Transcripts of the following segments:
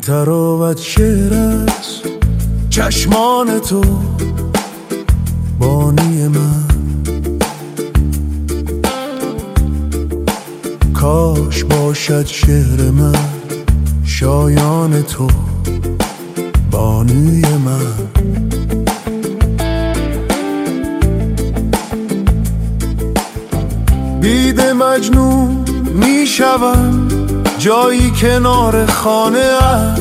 تراوت شعر است چشمان تو بانی من. کاش باشد شعر من شایان تو بانوی من. بید مجنون می شوم جایی کنار خانه ات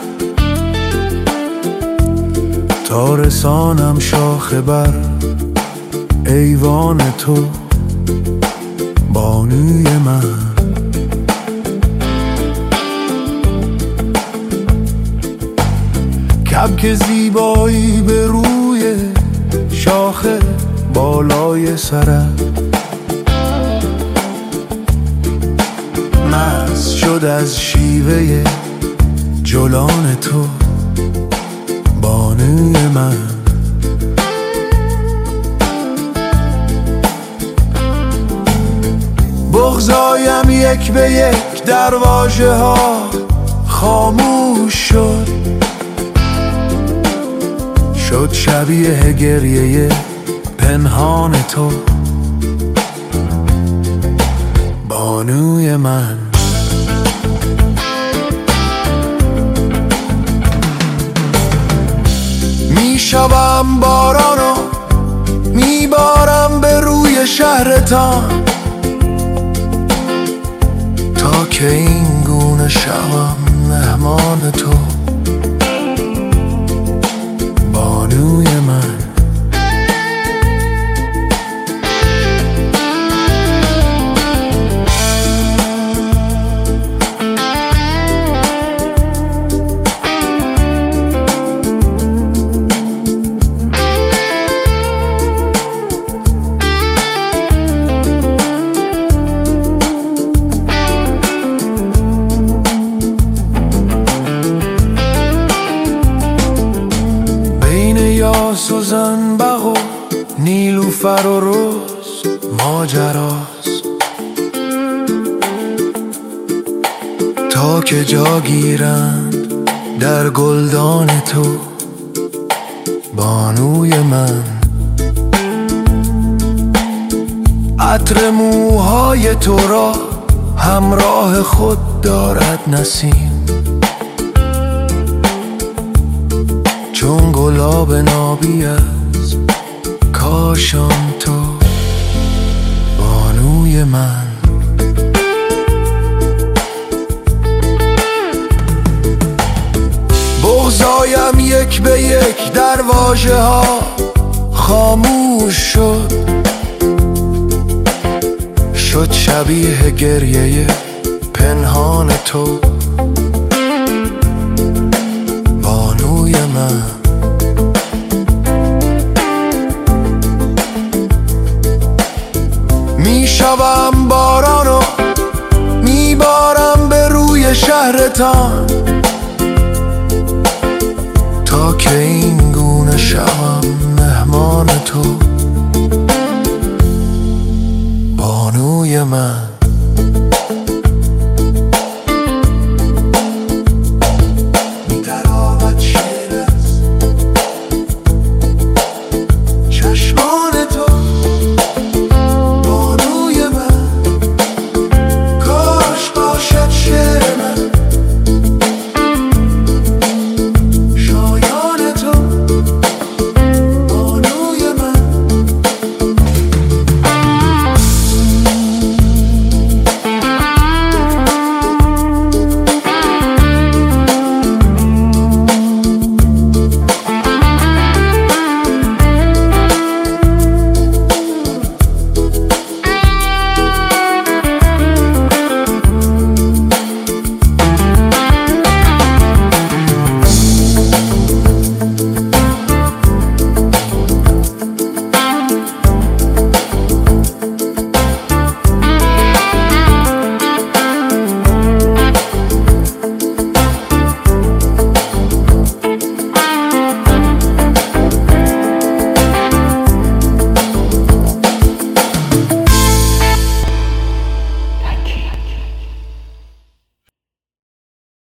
تا رسانم شاخه بر ایوان تو بانوی من. کبک زیبایی به روی شاخه بالای سرت مست شد از شیوه جولان تو بانوی من. بغضایم یک به یک در واژه ها خاموش شد شبیه گریه پنهان تو بانوی من. میشوم بارانو میبارم به روی شهرتان تا که این گونه شوم مهمان تو بانوی من. سوزن بغو نیلوفر و روز ماجراست تا که جا گیرند در گلدان تو بانوی من. عطر موهای تو را همراه خود دارد نسیم چون گلاب نابی از کاشان تو بانوی من. بغضایم یک به یک در واژه ها خاموش شد شبیه گریه پنهان تو بانوی من. میشوم بارانو میبارم به روی شهرتان تا که این گونه شوم مهمان تو بانوی من.